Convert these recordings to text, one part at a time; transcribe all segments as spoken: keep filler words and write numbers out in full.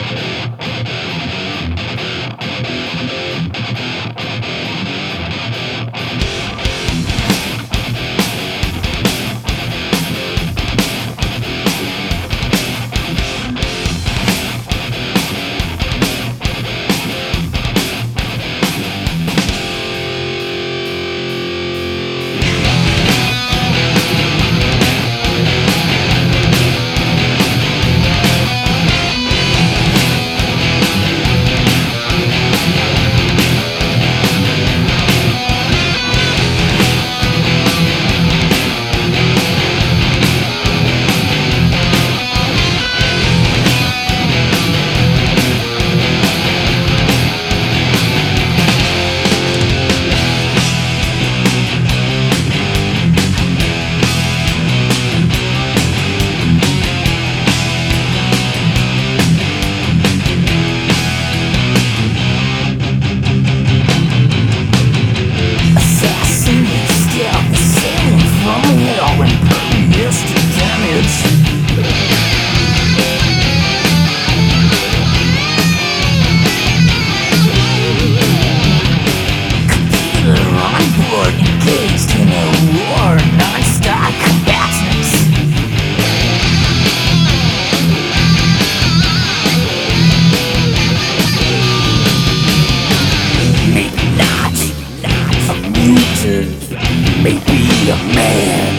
Maybe a man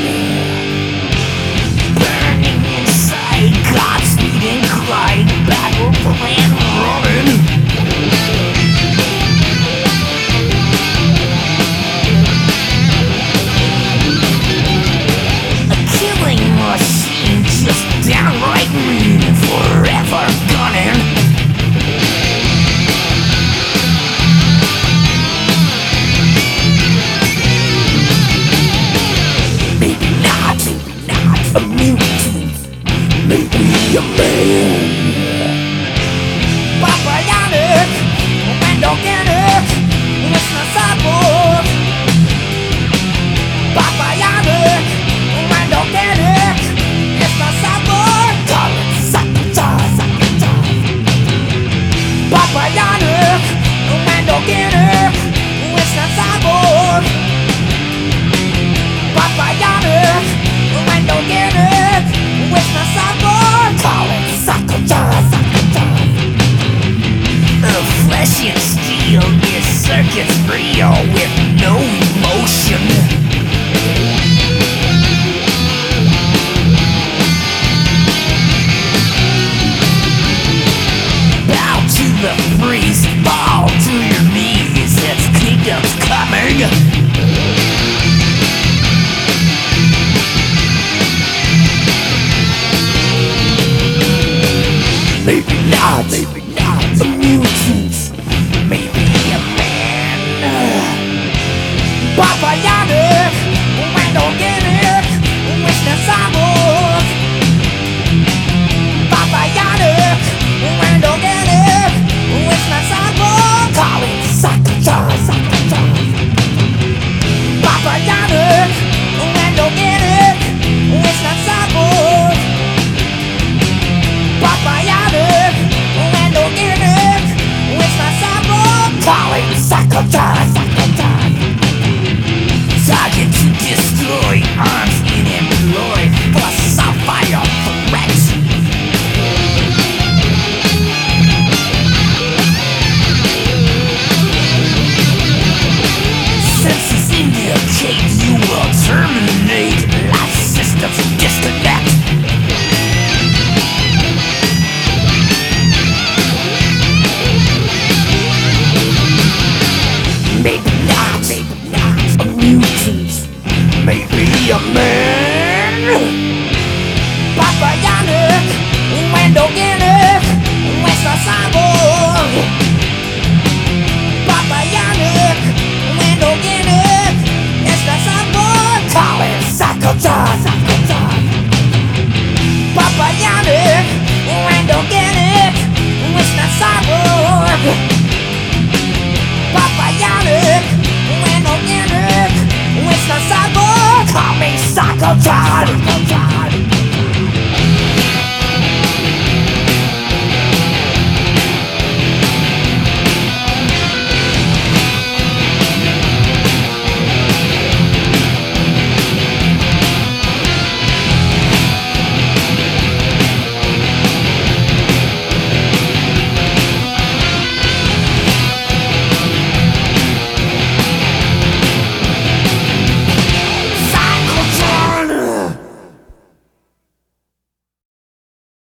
burning inside, Godspeed and Clyde, battle plan running. A killing machine, just downright mean, forever gunning. A mutant, maybe a man. Papayanik, and organic, it's not cyborg. Papayanik, and organic, it's not cyborg. Papayanik, and organic, it's not cyborg. Papayanik. Don't get it with my cyborg. Call it Sakuja, Sakuja. The flesh and steel is circuits real with no emotion. Bow to the priest, fall to your knees. Its kingdom's coming. Maybe not, maybe not a mutant, maybe a man. Papayanik, and organic, it's the cyborg. Papayanik, and organic, it's the cyborg. Call it Sakuja, Sakuja. Papayanik, and organic, it's the cyborg. Papayanik, and organic, it's my cyborg. Calling Sakuja, Sakuja. Target to destroy, arms in employ, plus sapphire threats. Senses indicate you will terminate. Life systems disconnect. Maybe not, maybe not a mutant, maybe a man. Papayanik, and organic, it's a cyborg.